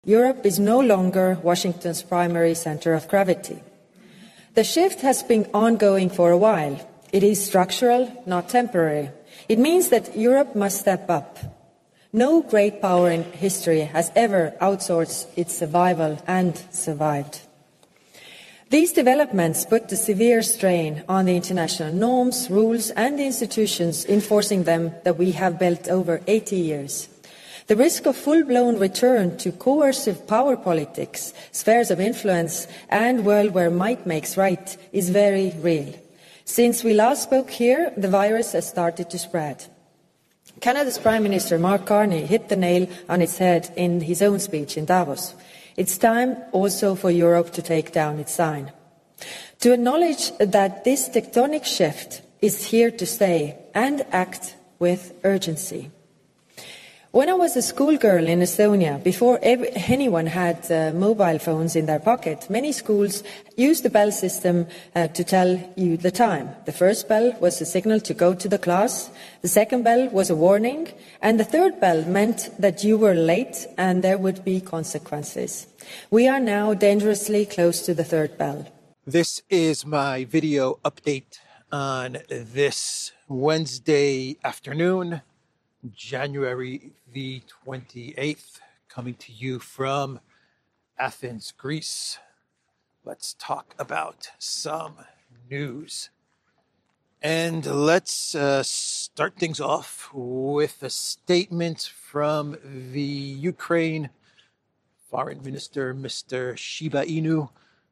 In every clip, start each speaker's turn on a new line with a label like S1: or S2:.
S1: Europe is no longer Washington's primary center of gravity. The shift has been ongoing for a while. It is structural, not temporary. It means that Europe must step up. No great power in history has ever outsourced its survival and survived. These developments put a severe strain on the international norms, rules and institutions enforcing them that we have built over 80 years. The risk of full-blown return to coercive power politics, spheres of influence and a world where might makes right is very real. Since we last spoke here, the virus has started to spread. Canada's Prime Minister Mark Carney hit the nail on its head in his own speech in Davos. It's time also for Europe to take down its sign. To acknowledge that this tectonic shift is here to stay and act with urgency. When I was a schoolgirl in Estonia, before anyone had mobile phones in their pocket, many schools used the bell system to tell you the time. The first bell was a signal to go to the class, the second bell was a warning, and the third bell meant that you were late and there would be consequences. We are now dangerously close to the third bell.
S2: This is my video update on this Wednesday afternoon, January the 28th, coming to you from Athens, Greece. Let's talk about some news. And let's start things off with a statement from the Ukraine Foreign Minister, Mr. Shiba Inu,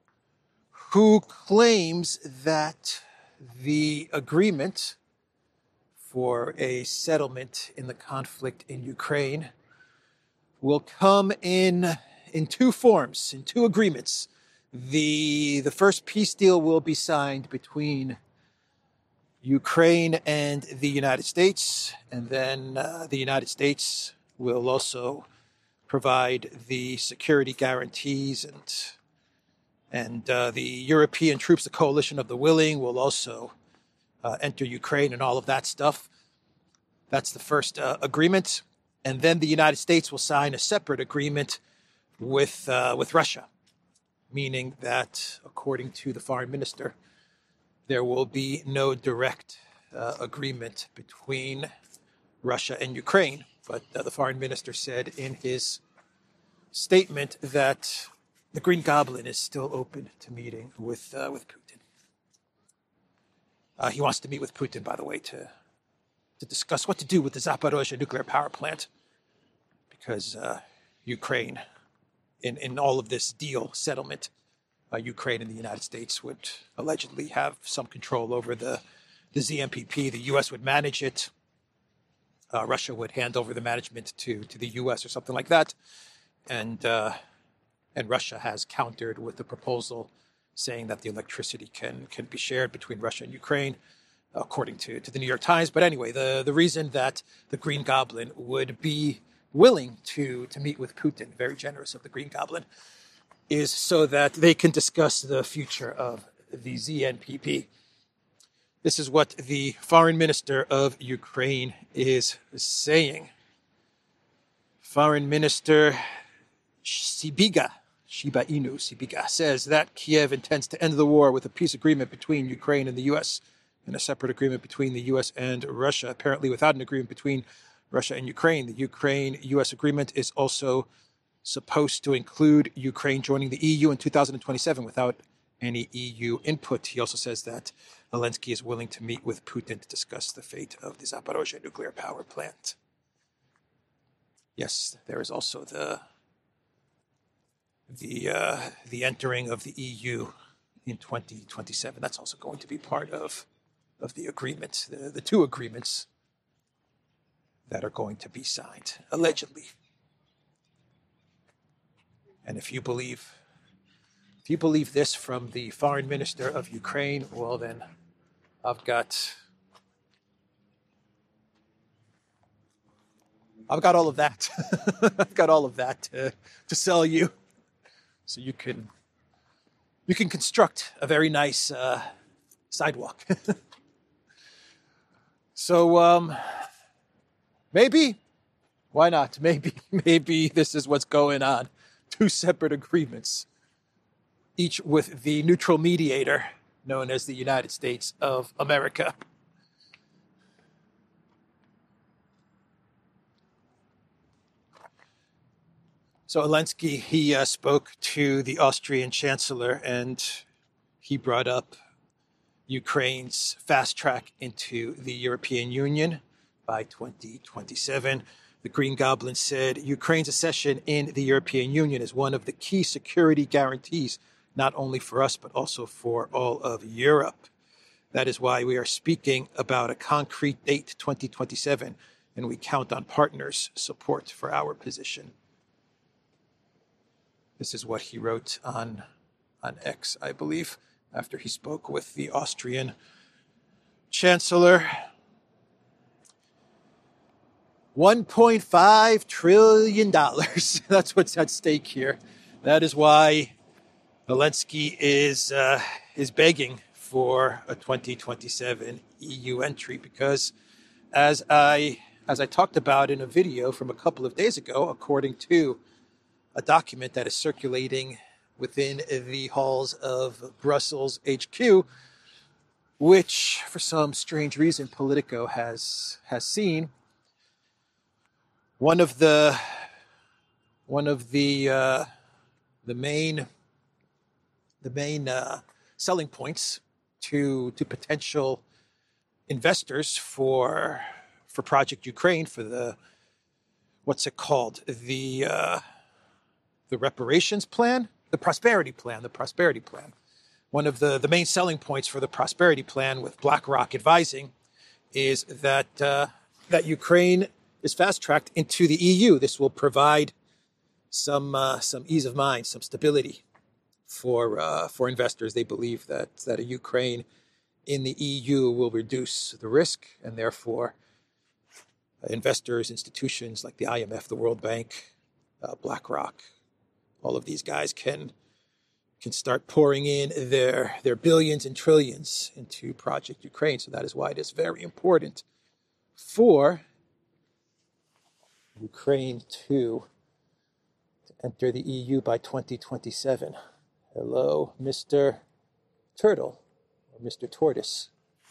S2: who claims that the agreement for a settlement in the conflict in Ukraine will come in two forms, in two agreements. The first peace deal will be signed between Ukraine and the United States, and then the United States will also provide the security guarantees, and the European troops, the coalition of the willing, will also enter Ukraine and all of that stuff. That's the first agreement. And then the United States will sign a separate agreement with Russia, meaning that, according to the foreign minister, there will be no direct agreement between Russia and Ukraine. But the foreign minister said in his statement that the Green Goblin is still open to meeting with Putin. He wants to meet with Putin, by the way, to discuss what to do with the Zaporozhye nuclear power plant, because Ukraine, in all of this deal settlement, Ukraine and the United States would allegedly have some control over the ZMPP. The U.S. would manage it. Russia would hand over the management to the U.S. or something like that. And Russia has countered with the proposal saying that the electricity can be shared between Russia and Ukraine, according to the New York Times. But anyway, the reason that the Green Goblin would be willing to meet with Putin, very generous of the Green Goblin, is so that they can discuss the future of the ZNPP. This is what the foreign minister of Ukraine is saying. Foreign Minister Shiba Inu says that Kiev intends to end the war with a peace agreement between Ukraine and the U.S. and a separate agreement between the U.S. and Russia. Apparently, without an agreement between Russia and Ukraine, the Ukraine-U.S. agreement is also supposed to include Ukraine joining the EU in 2027 without any EU input. He also says that Zelensky is willing to meet with Putin to discuss the fate of the Zaporozhye nuclear power plant. Yes, there is also the entering of the EU in 2027. That's also going to be part of the agreement, the two agreements that are going to be signed, allegedly. And if you believe this from the foreign minister of Ukraine, well then I've got all of that. I've got all of that to sell you. So you can construct a very nice sidewalk. So maybe, why not? Maybe this is what's going on. two separate agreements, each with the neutral mediator known as the United States of America. So Zelensky, he spoke to the Austrian chancellor, and he brought up Ukraine's fast track into the European Union by 2027. The Green Goblin said Ukraine's accession in the European Union is one of the key security guarantees, not only for us, but also for all of Europe. That is why we are speaking about a concrete date, 2027, and we count on partners' support for our position. This is what he wrote on X, I believe, after he spoke with the Austrian chancellor. $1.5 trillion. That's what's at stake here. That is why Zelensky is begging for a 2027 EU entry, because as I talked about in a video from a couple of days ago, according to a document that is circulating within the halls of Brussels HQ, which for some strange reason Politico has seen, one of the main selling points to potential investors for Project Ukraine, for the what's it called, the reparations plan, the prosperity plan. One of the main selling points for the prosperity plan, with BlackRock advising, is that Ukraine is fast-tracked into the EU. This will provide some ease of mind, some stability for investors. They believe that a Ukraine in the EU will reduce the risk, and therefore investors, institutions like the IMF, the World Bank, BlackRock, all of these guys can start pouring in their billions and trillions into Project Ukraine. So that is why it is very important for Ukraine to enter the EU by 2027. Hello, Mr. Turtle, or Mr. Tortoise.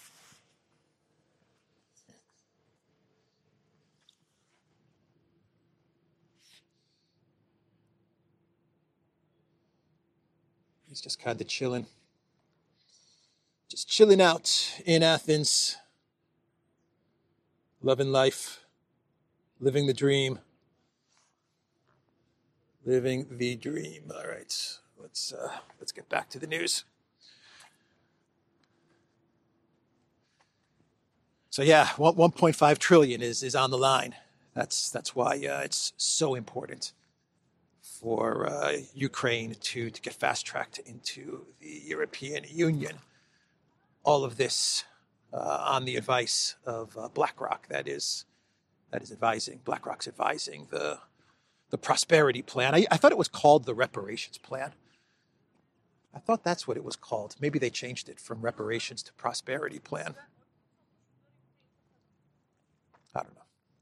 S2: He's just kind of chilling out in Athens, loving life, living the dream. All right, let's get back to the news. So yeah, 1.5 trillion is on the line. That's why it's so important for Ukraine to get fast-tracked into the European Union. All of this on the advice of BlackRock. That is advising. BlackRock's advising the prosperity plan. I thought it was called the reparations plan. I thought that's what it was called. Maybe they changed it from reparations to prosperity plan. I don't know.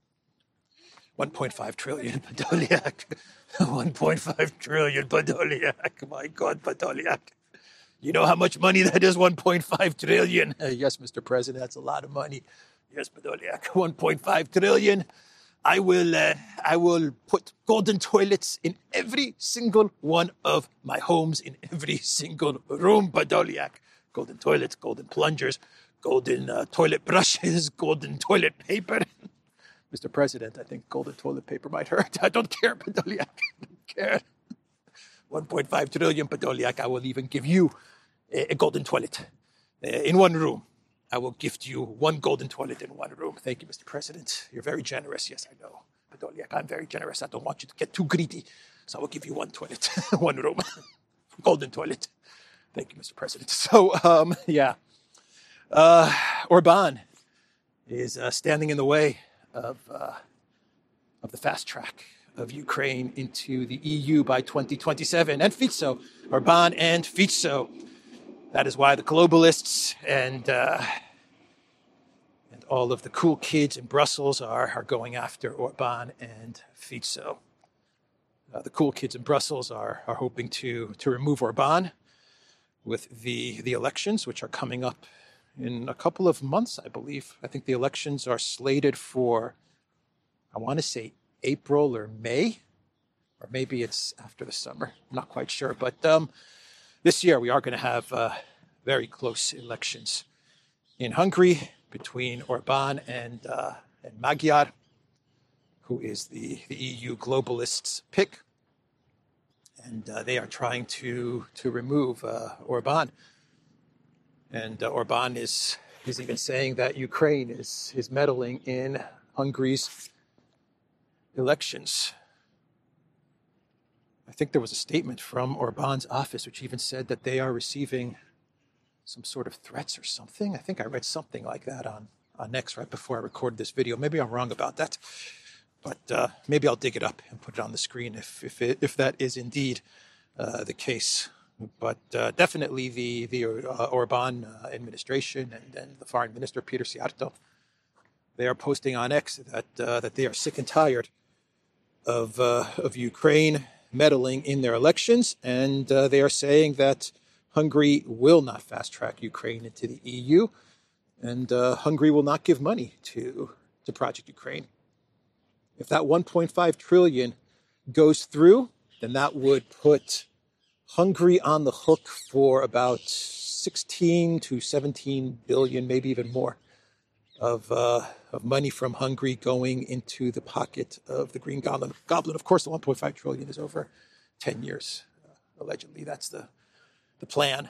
S2: 1.5 trillion, Podolyak. 1.5 trillion, Podolyak. My God, Podolyak. You know how much money that is, 1.5 trillion? Yes, Mr. President, that's a lot of money. Yes, Podolyak, 1.5 trillion. I will put golden toilets in every single one of my homes, in every single room, Podolyak. Golden toilets, golden plungers, golden toilet brushes, golden toilet paper. Mr. President, I think golden toilet paper might hurt. I don't care, Podolyak. I don't care. 1.5 trillion, Podolyak. I will even give you a golden toilet in one room. I will gift you one golden toilet in one room. Thank you, Mr. President. You're very generous. Yes, I know. Podolyak, I'm very generous. I don't want you to get too greedy. So I will give you one toilet, one room, golden toilet. Thank you, Mr. President. So, Orban is standing in the way of the fast track of Ukraine into the EU by 2027. And Fico, Orban and Fico. That is why the globalists and all of the cool kids in Brussels are going after Orban and Fico. The cool kids in Brussels are hoping to remove Orban with the elections, which are coming up in a couple of months, I believe. I think the elections are slated for, I want to say April or May, or maybe it's after the summer. I'm not quite sure. But this year we are going to have very close elections in Hungary between Orban and Magyar, who is the EU globalists' pick. And they are trying to remove Orban. And Orban is even saying that Ukraine is meddling in Hungary's elections. I think there was a statement from Orban's office which even said that they are receiving some sort of threats or something. I think I read something like that on X right before I recorded this video. Maybe I'm wrong about that, but maybe I'll dig it up and put it on the screen if that is indeed the case. But definitely the Orban administration and the foreign minister, Peter Szijjártó, they are posting on X that they are sick and tired of Ukraine meddling in their elections, and they are saying that Hungary will not fast-track Ukraine into the EU, and Hungary will not give money to Project Ukraine. If that 1.5 trillion goes through, then that would put Hungary on the hook for about 16 to 17 billion, maybe even more, of money from Hungary going into the pocket of the Green Goblin. Of course, the 1.5 trillion is over 10 years, allegedly. That's the plan.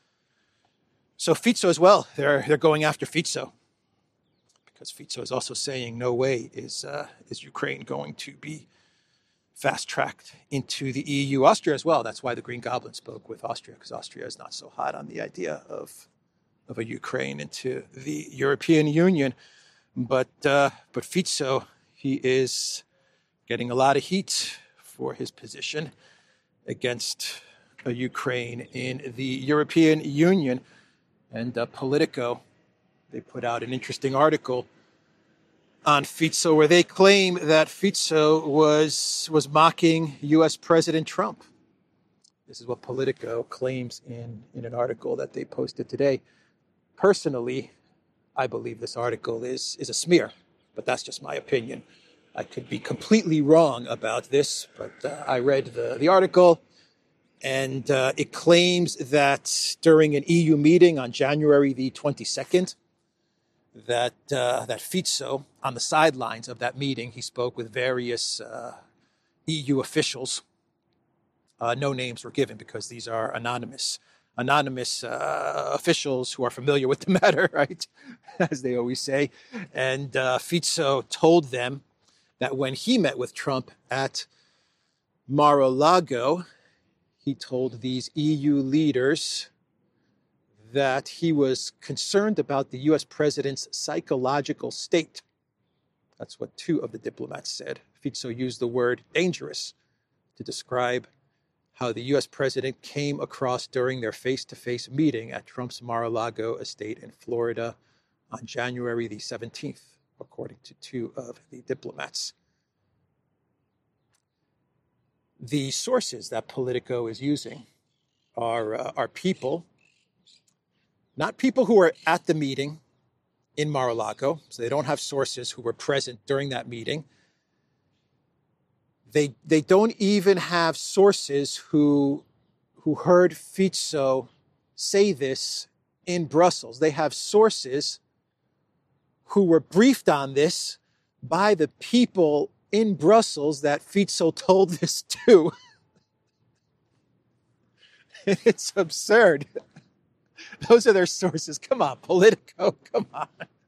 S2: So Fico as well, they're going after Fico, because Fico is also saying no way is Ukraine going to be fast-tracked into the EU. Austria as well. That's why the Green Goblin spoke with Austria, because Austria is not so hot on the idea of a Ukraine into the European Union. But Fico, he is getting a lot of heat for his position against Ukraine in the European Union. And Politico, they put out an interesting article on Fico where they claim that Fico was mocking U.S. President Trump. This is what Politico claims in an article that they posted today. Personally, I believe this article is a smear, but that's just my opinion. I could be completely wrong about this, but I read the article, and it claims that during an EU meeting on January the 22nd, that Fico, on the sidelines of that meeting, he spoke with various EU officials. No names were given because these are anonymous officials who are familiar with the matter, right? As they always say. And Fico told them that when he met with Trump at Mar-a-Lago, he told these EU leaders that he was concerned about the U.S. president's psychological state. That's what two of the diplomats said. Fico used the word dangerous to describe how the U.S. president came across during their face-to-face meeting at Trump's Mar-a-Lago estate in Florida on January the 17th, according to two of the diplomats. The sources that Politico is using are people, not people who were at the meeting in Mar-a-Lago, so they don't have sources who were present during that meeting. They don't even have sources who heard Fico say this in Brussels. They have sources who were briefed on this by the people in Brussels that Fico told this to. It's absurd. Those are their sources. Come on, Politico, come on.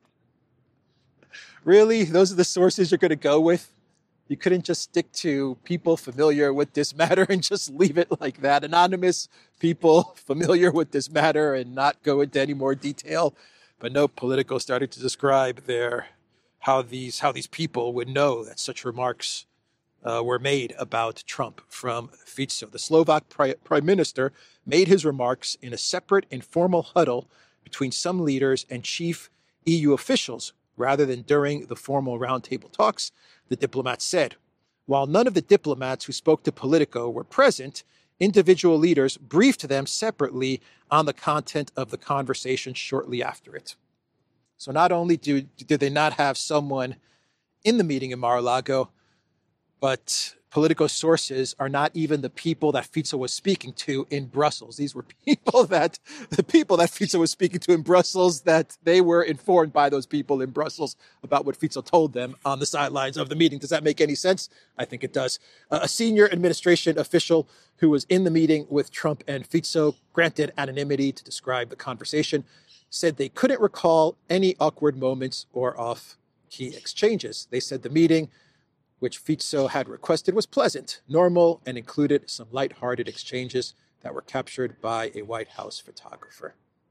S2: Really? Those are the sources you're going to go with? You couldn't just stick to people familiar with this matter and just leave it like that. Anonymous people familiar with this matter and not go into any more detail. But no, Politico started to describe how these people would know that such remarks were made about Trump from Fico. The Slovak prime minister made his remarks in a separate informal huddle between some leaders and chief EU officials rather than during the formal roundtable talks, the diplomat said. While none of the diplomats who spoke to Politico were present, individual leaders briefed them separately on the content of the conversation shortly after it. So not only did they not have someone in the meeting in Mar-a-Lago, but Politico sources are not even the people that Fico was speaking to in Brussels. These were the people that Fico was speaking to in Brussels, that they were informed by those people in Brussels about what Fico told them on the sidelines of the meeting. Does that make any sense? I think it does. A senior administration official who was in the meeting with Trump and Fico, granted anonymity to describe the conversation, said they couldn't recall any awkward moments or off-key exchanges. They said the meeting, which Fico had requested, was pleasant, normal, and included some lighthearted exchanges that were captured by a White House photographer.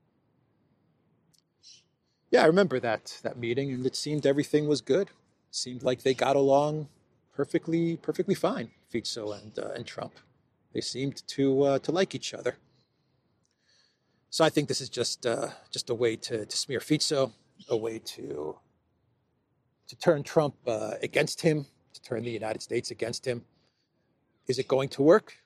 S2: Yeah, I remember that meeting, and it seemed everything was good. It seemed like they got along perfectly fine, Fico and Trump. They seemed to like each other. So I think this is just a way to smear Fico, a way to turn Trump against him, to turn the United States against him. Is it going to work?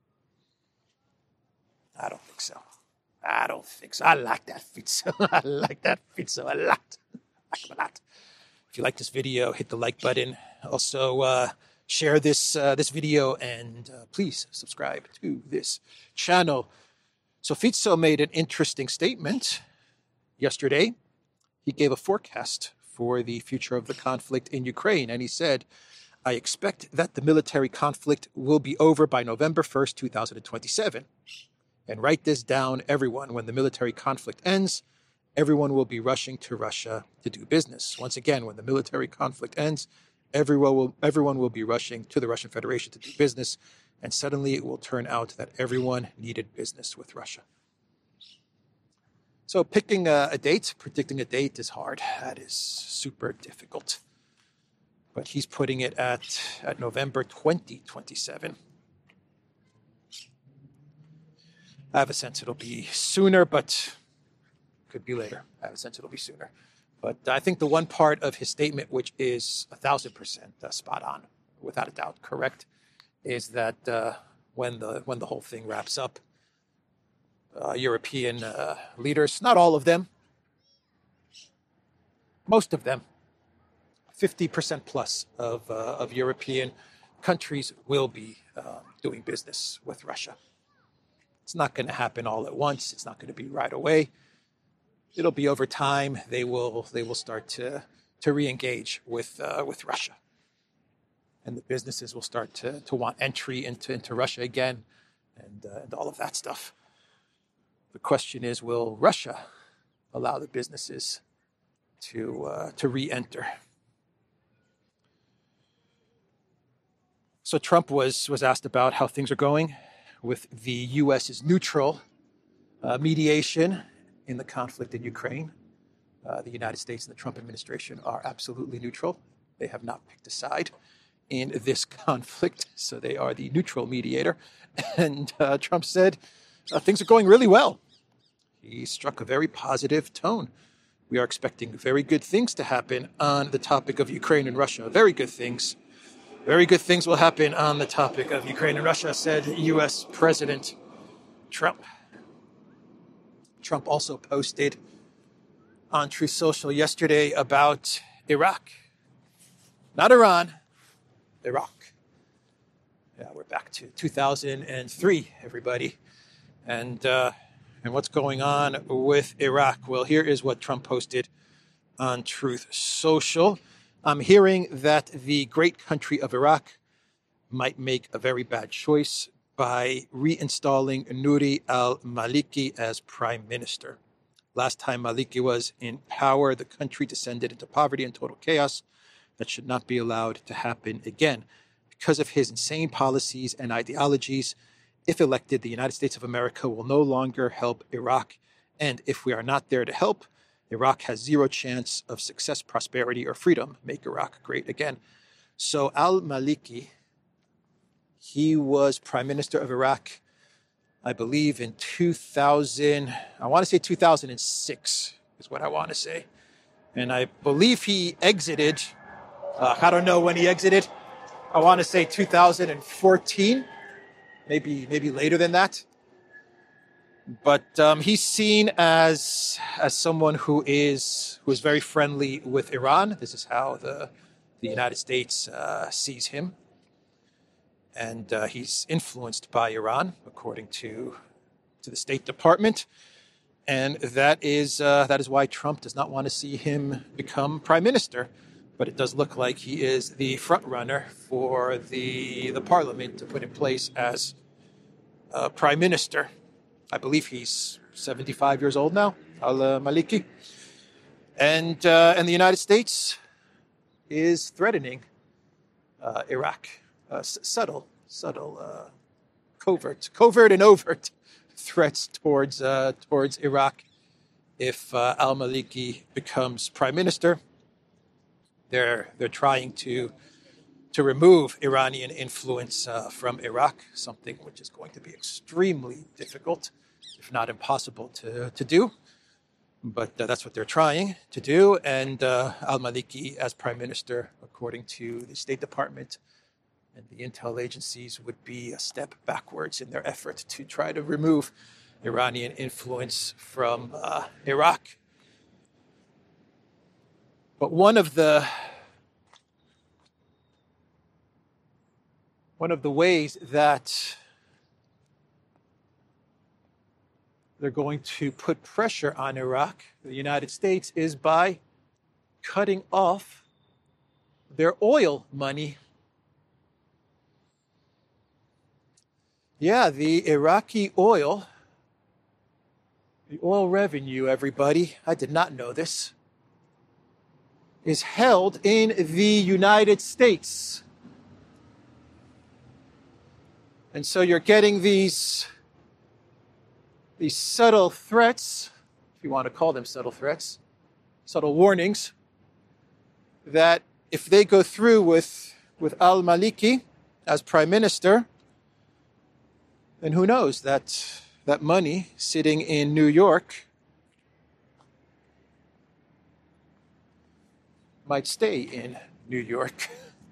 S2: I don't think so. I like that Fico. I like that Fico a lot. I like him a lot. If you like this video, hit the like button. Also, share this video, and please subscribe to this channel. So Fico made an interesting statement yesterday. He gave a forecast for the future of the conflict in Ukraine, and he said, I expect that the military conflict will be over by November 1st, 2027. And write this down, everyone. When the military conflict ends, everyone will be rushing to Russia to do business. Once again, when the military conflict ends, everyone will be rushing to the Russian Federation to do business. And suddenly it will turn out that everyone needed business with Russia. So predicting a date is hard. That is super difficult. But he's putting it at November 2027. I have a sense it'll be sooner, but could be later. I have a sense it'll be sooner. But I think the one part of his statement, which is 1,000% spot on, without a doubt correct, is that when the whole thing wraps up, European leaders, not all of them, most of them, 50% plus of European countries will be doing business with Russia. It's not going to happen all at once. It's not going to be right away. It'll be over time. They will start to re-engage with Russia, and the businesses will start to want entry into Russia again, and all of that stuff. The question is, will Russia allow the businesses to re-enter? So Trump was asked about how things are going with the U.S.'s neutral mediation in the conflict in Ukraine. The United States and the Trump administration are absolutely neutral. They have not picked a side in this conflict, so they are the neutral mediator. And Trump said, things are going really well. He struck a very positive tone. We are expecting very good things to happen on the topic of Ukraine and Russia. Very good things. Very good things will happen on the topic of Ukraine and Russia, said U.S. President Trump. Trump also posted on Truth Social yesterday about Iraq. Not Iran, Iraq. Yeah, we're back to 2003, everybody. And what's going on with Iraq? Well, here is what Trump posted on Truth Social. I'm hearing that the great country of Iraq might make a very bad choice by reinstalling Nouri al-Maliki as prime minister. Last time Maliki was in power, the country descended into poverty and total chaos. That should not be allowed to happen again. Because of his insane policies and ideologies, if elected, the United States of America will no longer help Iraq. And if we are not there to help, Iraq has zero chance of success, prosperity, or freedom. Make Iraq great again. So al-Maliki, he was prime minister of Iraq, I believe, in 2000. I want to say 2006 is what I want to say. And I believe he exited. I don't know when he exited. I want to say 2014, maybe later than that. But he's seen as someone who is very friendly with Iran. This is how the United States sees him, and he's influenced by Iran, according to the State Department, and that is why Trump does not want to see him become prime minister. But it does look like he is the front runner for the parliament to put in place as prime minister. I believe he's 75 years old now, al-Maliki. And the United States is threatening Iraq. Subtle, covert and overt threats towards Iraq if al-Maliki becomes prime minister. They're trying to remove Iranian influence from Iraq, something which is going to be extremely difficult, if not impossible to do. But that's what they're trying to do. And al-Maliki as prime minister, according to the State Department and the intel agencies, would be a step backwards in their effort to try to remove Iranian influence from Iraq. But one of the ways that they're going to put pressure on Iraq, the United States, is by cutting off their oil money. Yeah, the Iraqi oil, the oil revenue, everybody, I did not know this, is held in the United States. And so you're getting these subtle threats, if you want to call them subtle threats, subtle warnings, that if they go through with al-Maliki as prime minister, then who knows, that money sitting in New York might stay in New York.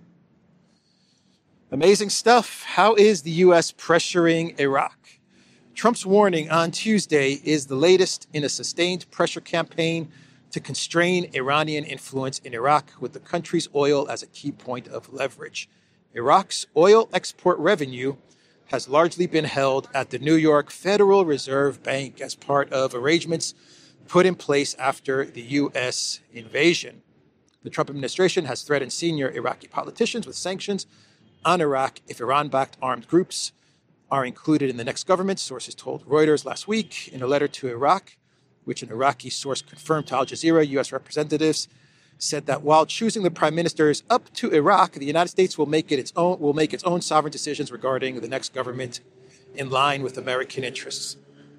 S2: Amazing stuff. How is the U.S. pressuring Iraq? Trump's warning on Tuesday is the latest in a sustained pressure campaign to constrain Iranian influence in Iraq, with the country's oil as a key point of leverage. Iraq's oil export revenue has largely been held at the New York Federal Reserve Bank as part of arrangements put in place after the U.S. invasion. The Trump administration has threatened senior Iraqi politicians with sanctions on Iraq if Iran-backed armed groups are included in the next government, sources told Reuters last week. In a letter to Iraq, which an Iraqi source confirmed to Al Jazeera, U.S. representatives said that while choosing the prime minister is up to Iraq, the United States will make its own sovereign decisions regarding the next government in line with American interests.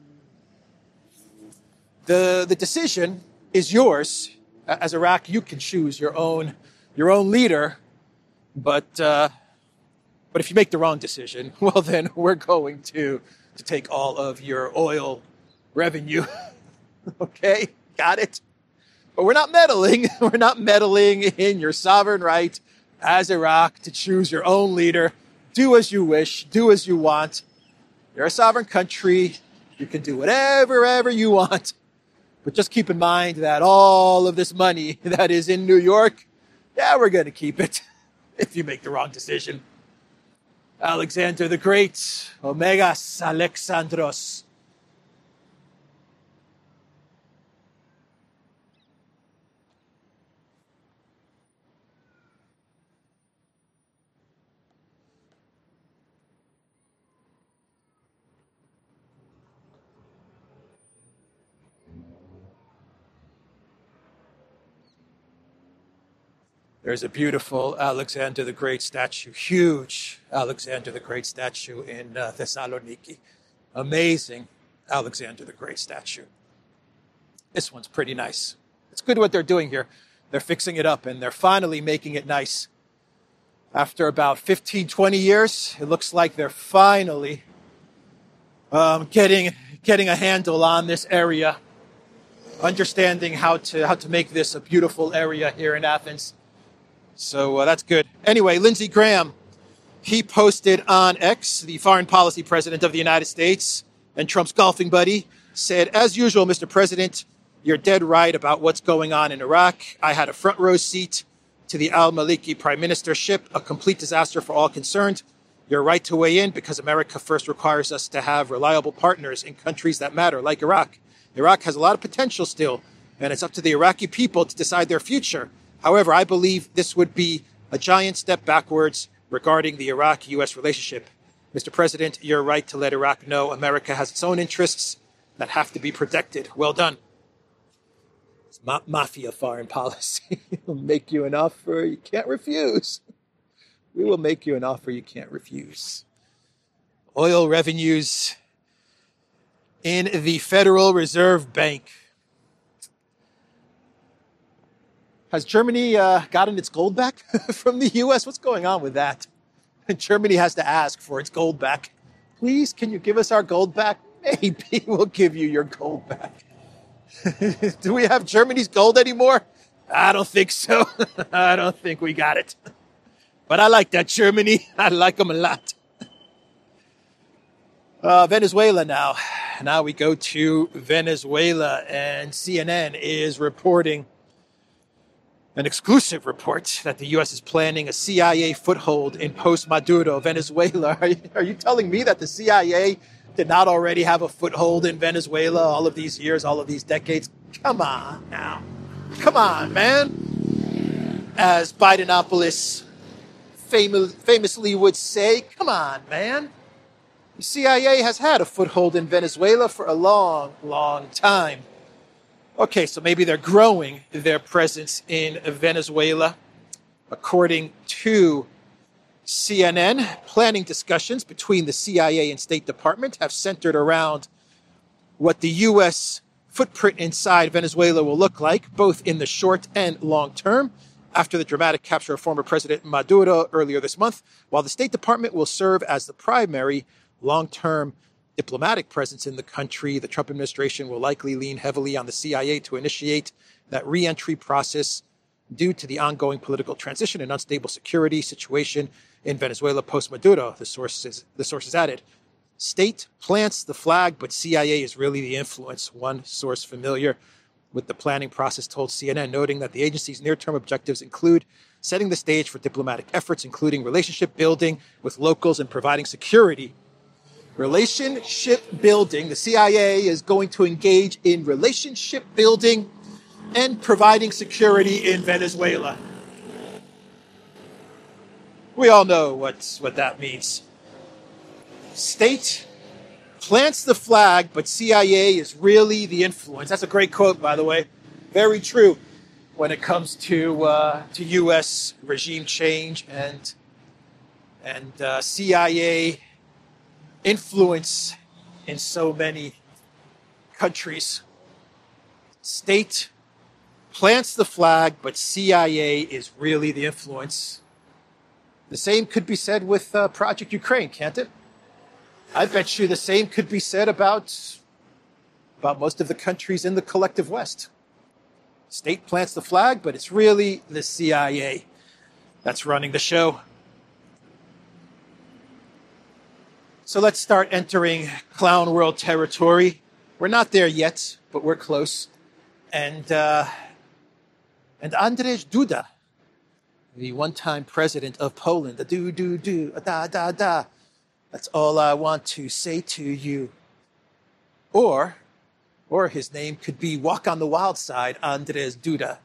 S2: The decision is yours. As Iraq, you can choose your own leader, but if you make the wrong decision, well, then we're going to take all of your oil revenue. Okay, got it? But we're not meddling. We're not meddling in your sovereign right as Iraq to choose your own leader. Do as you wish. Do as you want. You're a sovereign country. You can do whatever you want. But just keep in mind that all of this money that is in New York, yeah, we're going to keep it if you make the wrong decision. Alexander the Great, Omegas Alexandros. There's a beautiful Alexander the Great statue, huge Alexander the Great statue in Thessaloniki. Amazing Alexander the Great statue. This one's pretty nice. It's good what they're doing here. They're fixing it up and they're finally making it nice. After about 15, 20 years, it looks like they're finally getting a handle on this area, understanding how to make this a beautiful area here in Athens. So that's good. Anyway, Lindsey Graham He posted on X, the foreign policy president of the United States and Trump's golfing buddy, said, "As usual, Mr. President, you're dead right about what's going on in Iraq. I had a front row seat to the al-Maliki prime ministership, a complete disaster for all concerned. You're right to weigh in because America first requires us to have reliable partners in countries that matter, like Iraq. Iraq has a lot of potential still, and it's up to the Iraqi people to decide their future. However, I believe this would be a giant step backwards regarding the Iraq-U.S. relationship. Mr. President, you're right to let Iraq know America has its own interests that have to be protected. Well done." It's mafia foreign policy. We'll make you an offer you can't refuse. We will make you an offer you can't refuse. Oil revenues in the Federal Reserve Bank. Has Germany gotten its gold back from the U.S.? What's going on with that? Germany has to ask for its gold back. Please, can you give us our gold back? Maybe we'll give you your gold back. Do we have Germany's gold anymore? I don't think so. I don't think we got it. But I like that Germany. I like them a lot. Venezuela now. Now we go to Venezuela, and CNN is reporting an exclusive report that the U.S. is planning a CIA foothold in post-Maduro Venezuela. Are you telling me that the CIA did not already have a foothold in Venezuela all of these years, all of these decades? Come on now. Come on, man. As Bidenopolis famously would say, come on, man. The CIA has had a foothold in Venezuela for a long, long time. Okay, so maybe they're growing their presence in Venezuela. According to CNN, planning discussions between the CIA and State Department have centered around what the U.S. footprint inside Venezuela will look like, both in the short and long term, after the dramatic capture of former President Maduro earlier this month. While the State Department will serve as the primary long-term diplomatic presence in the country, the Trump administration will likely lean heavily on the CIA to initiate that re-entry process due to the ongoing political transition and unstable security situation in Venezuela post-Maduro, the sources added. State plants the flag, but CIA is really the influence, one source familiar with the planning process told CNN, noting that the agency's near-term objectives include setting the stage for diplomatic efforts, including relationship building with locals and providing security. Relationship building. The CIA is going to engage in relationship building and providing security in Venezuela. We all know what that means. State plants the flag, but CIA is really the influence. That's a great quote, by the way. Very true when it comes to U.S. regime change and CIA influence in so many countries. State plants the flag, but CIA is really the influence. The same could be said with Project Ukraine, can't it? I bet you the same could be said about most of the countries in the collective West. State plants the flag, but it's really the CIA that's running the show. So let's start entering clown world territory. We're not there yet, but we're close. And Andrzej Duda, the one-time president of Poland, the that's all I want to say to you. Or his name could be Walk on the Wild Side, Andrzej Duda.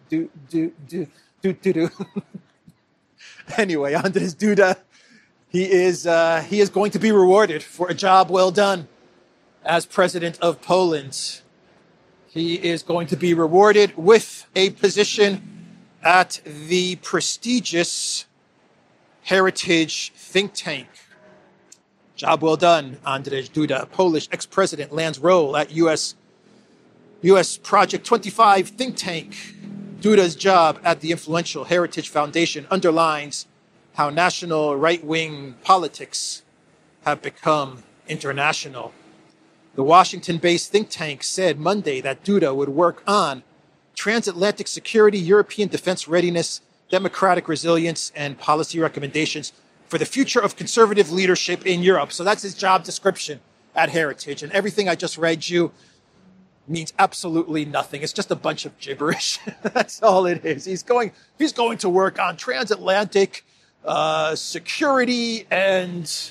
S2: Anyway, Andrzej Duda, he is going to be rewarded for a job well done as president of Poland. He is going to be rewarded with a position at the prestigious Heritage think tank. Job well done, Andrzej Duda. Polish ex-president lands role at U.S. Project 25 think tank. Duda's job at the influential Heritage Foundation underlines how national right-wing politics have become international. The Washington-based think tank said Monday that Duda would work on transatlantic security, European defense readiness, democratic resilience, and policy recommendations for the future of conservative leadership in Europe. So that's his job description at Heritage. And everything I just read you means absolutely nothing. It's just a bunch of gibberish. That's all it is. He's going to work on transatlantic security and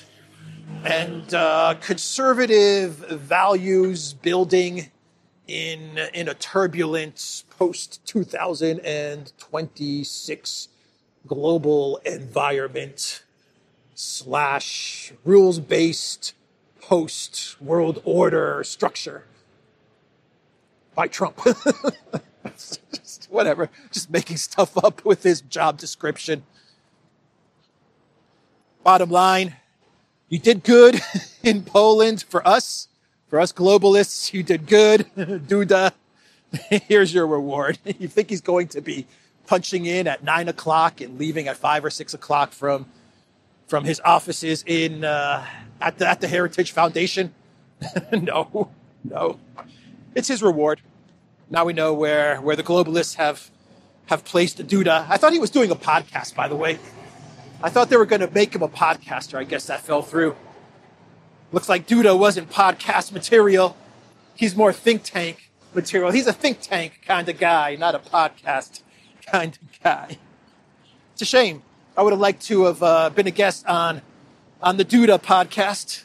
S2: conservative values building in a turbulent post 2026 global environment / rules-based post world order structure by Trump. Just whatever, just making stuff up with his job description. Bottom line, you did good in Poland for us globalists. You did good. Duda, here's your reward. You think he's going to be punching in at 9 o'clock and leaving at 5 or 6 o'clock from his offices in at the Heritage Foundation? No. It's his reward. Now we know where the globalists have placed Duda. I thought he was doing a podcast, by the way. I thought they were going to make him a podcaster. I guess that fell through. Looks like Duda wasn't podcast material. He's more think tank material. He's a think tank kind of guy, not a podcast kind of guy. It's a shame. I would have liked to have been a guest on the Duda podcast.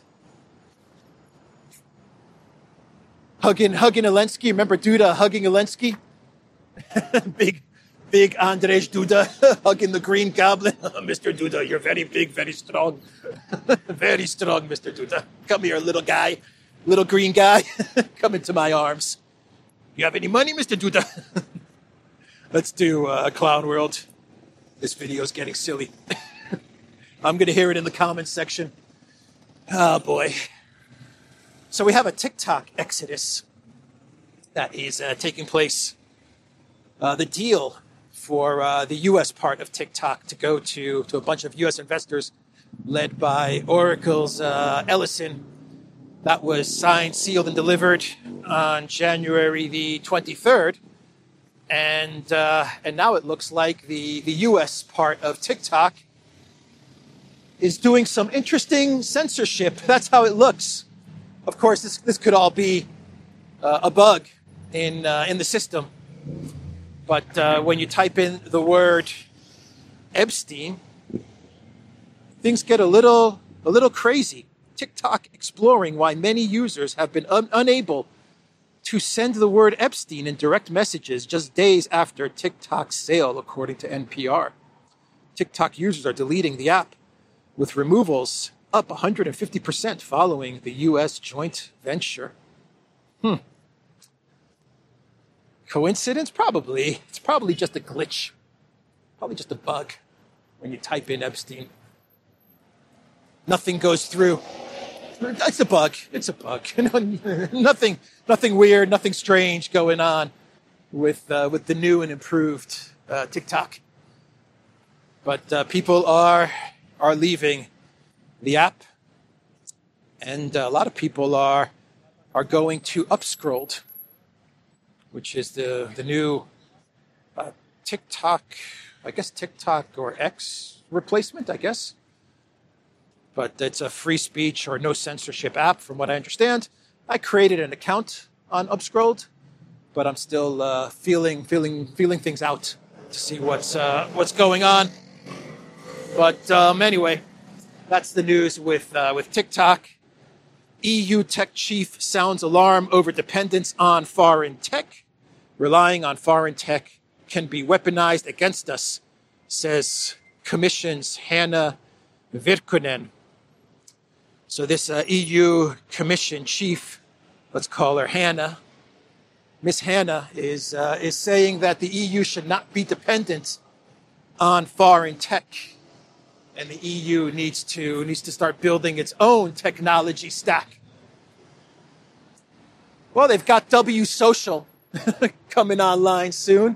S2: Hugging Zelensky. Remember Duda hugging Zelensky? Big Andrzej Duda hugging the Green Goblin. Mr. Duda, you're very big, very strong. Very strong, Mr. Duda. Come here, little guy. Little green guy. Come into my arms. You have any money, Mr. Duda? Let's do Clown World. This video is getting silly. I'm going to hear it in the comments section. Oh, boy. So we have a TikTok exodus that is taking place. The deal for the U.S. part of TikTok to go to a bunch of U.S. investors led by Oracle's Ellison, that was signed, sealed, and delivered on January the 23rd. And now it looks like the U.S. part of TikTok is doing some interesting censorship. That's how it looks. Of course, this could all be a bug in the system. But when you type in the word Epstein, things get a little crazy. TikTok exploring why many users have been unable to send the word Epstein in direct messages just days after TikTok's sale, according to NPR. TikTok users are deleting the app, with removals up 150% following the U.S. joint venture. Coincidence? Probably. It's probably just a glitch. Probably just a bug when you type in Epstein. Nothing goes through. It's a bug. It's a bug. Nothing weird, nothing strange going on with the new and improved TikTok. But people are leaving the app, and a lot of people are going to Upscrolled, which is the new TikTok, I guess TikTok or X replacement, I guess. But it's a free speech or no censorship app, from what I understand. I created an account on Upscrolled, but I'm still feeling things out to see what's going on. But anyway, that's the news with TikTok. EU tech chief sounds alarm over dependence on foreign tech. Relying on foreign tech can be weaponized against us, says Commission's Hanna Virkkunen. So this EU Commission chief, let's call her Hanna, Miss Hanna is saying that the EU should not be dependent on foreign tech, and the EU needs to start building its own technology stack. Well, they've got W Social coming online soon.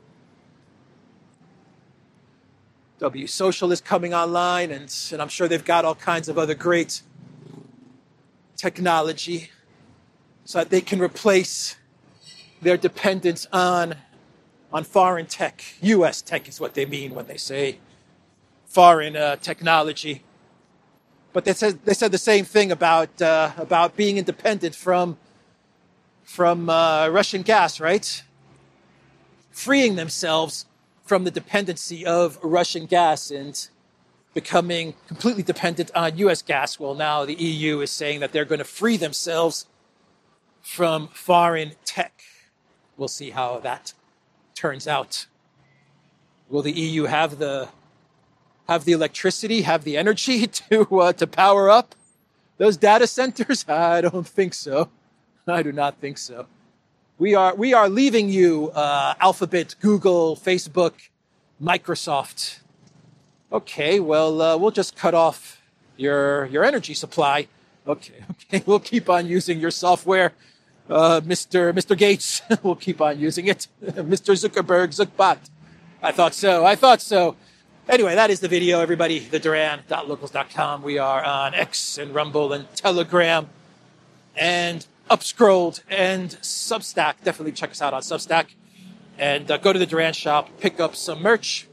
S2: W Social is coming online, and I'm sure they've got all kinds of other great technology so that they can replace their dependence on foreign tech. U.S. tech is what they mean when they say foreign technology. But they said the same thing about being independent from Russian gas, right? Freeing themselves from the dependency of Russian gas and becoming completely dependent on U.S. gas. Well, now the EU is saying that they're going to free themselves from foreign tech. We'll see how that turns out. Will the EU have the electricity, have the energy to power up those data centers? I don't think so. I do not think so. We are leaving you, Alphabet, Google, Facebook, Microsoft. Okay, well, we'll just cut off your energy supply. Okay, we'll keep on using your software, Mr. Gates. We'll keep on using it, Mr. Zuckerberg, Zuckbot. I thought so. Anyway, that is the video, everybody. TheDuran.locals.com. We are on X and Rumble and Telegram and Upscrolled and Substack. Definitely check us out on Substack. And go to the Duran shop, pick up some merch.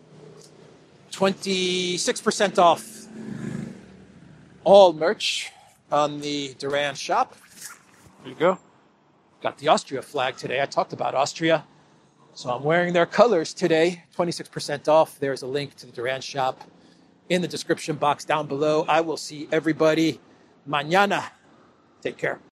S2: 26% off all merch on the Duran shop. There you go. Got the Austria flag today. I talked about Austria. So I'm wearing their colors today. 26% off. There's a link to the Duran shop in the description box down below. I will see everybody mañana. Take care.